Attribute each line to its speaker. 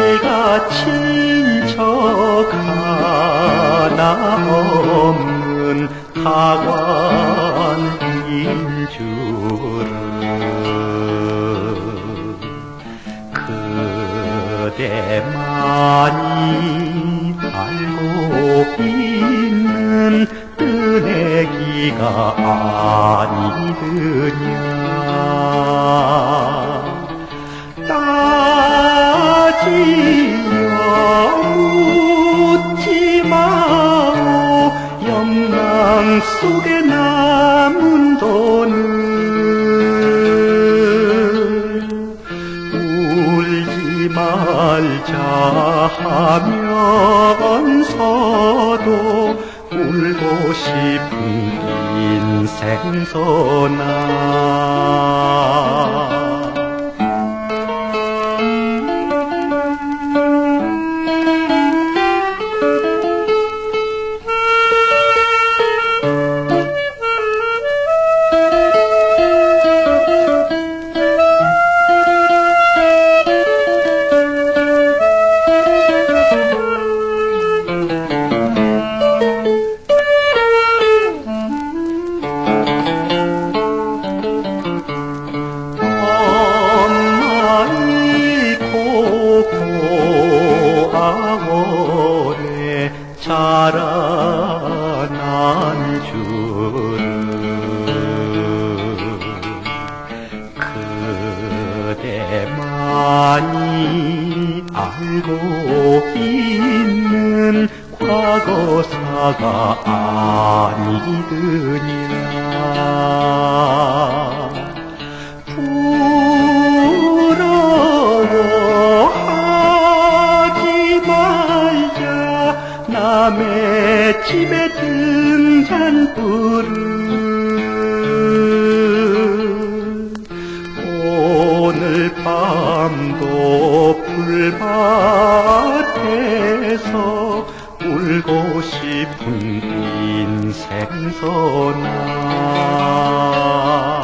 Speaker 1: 내가 친척 하나 없는 타관인 줄은 그대만이 알고 있는 뜨내기가 아니더냐. 따지며 묻지 마오. 영랑 속에 남은 돈을 울지 말자 하면서도 울고 싶은 인생소나. 오래 자라난 줄은 그대만이 알고 있는 과거사가 아니더냐. 남의 집에 등잔불은 오늘 밤도 풀밭에서 울고 싶은 인생소나.